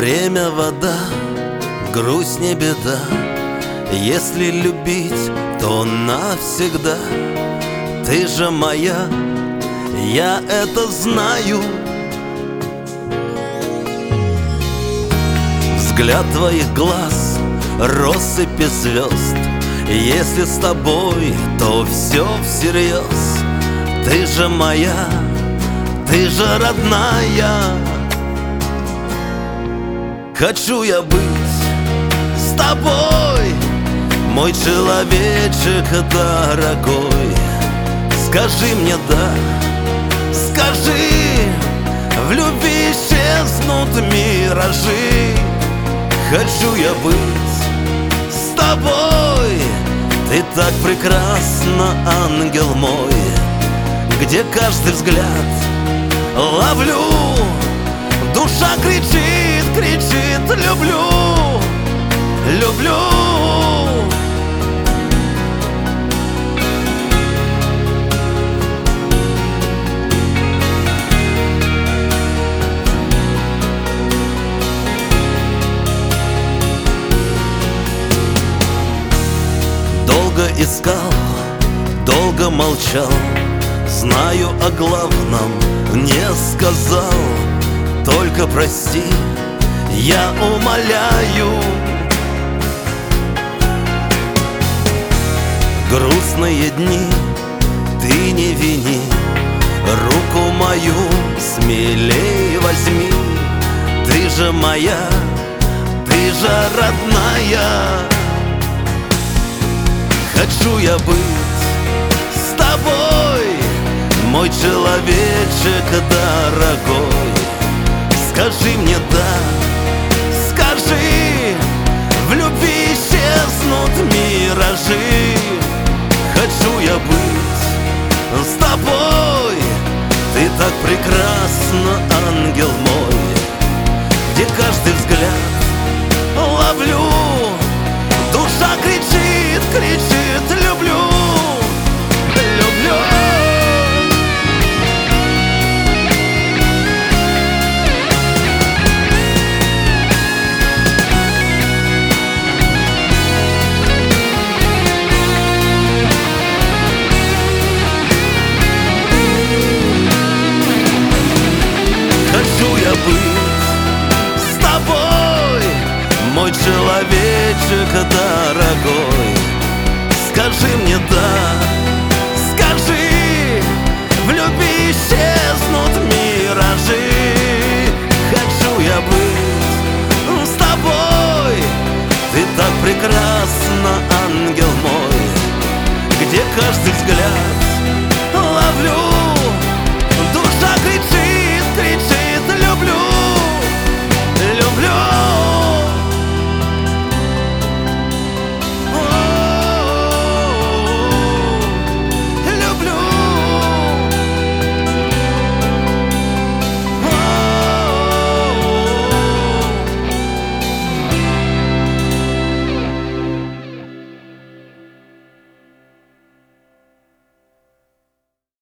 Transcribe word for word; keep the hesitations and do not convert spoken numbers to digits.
Время вода, грусть не беда. Если любить, то навсегда. Ты же моя, я это знаю. Взгляд твоих глаз, россыпи звезд. Если с тобой, то все всерьез. Ты же моя, ты же родная. Хочу я быть с тобой, мой человечек дорогой. Скажи мне да, скажи, в любви исчезнут миражи. Хочу я быть с тобой, ты так прекрасна, ангел мой. Где каждый взгляд ловлю, душа кричит, кричит: люблю, люблю. Долго искал, долго молчал, знаю, о главном не сказал. Только прости, я умоляю. Грустные дни ты не вини, руку мою смелей возьми. Ты же моя, ты же родная. Хочу я быть с тобой, мой человечек дорогой. Скажи мне да, скажи, в любви исчезнут миражи. Хочу я быть с тобой, ты так прекрасна, ангел мой. Где каждый взгляд ловлю, душа кричит, кричит: люблю, люблю. Хочу я быть с тобой, мой человечек дорогой. Скажи мне да, скажи, в любви исчезнут миражи. Хочу я быть с тобой, ты так прекрасна, ангел мой. Где каждый взгляд ловлю,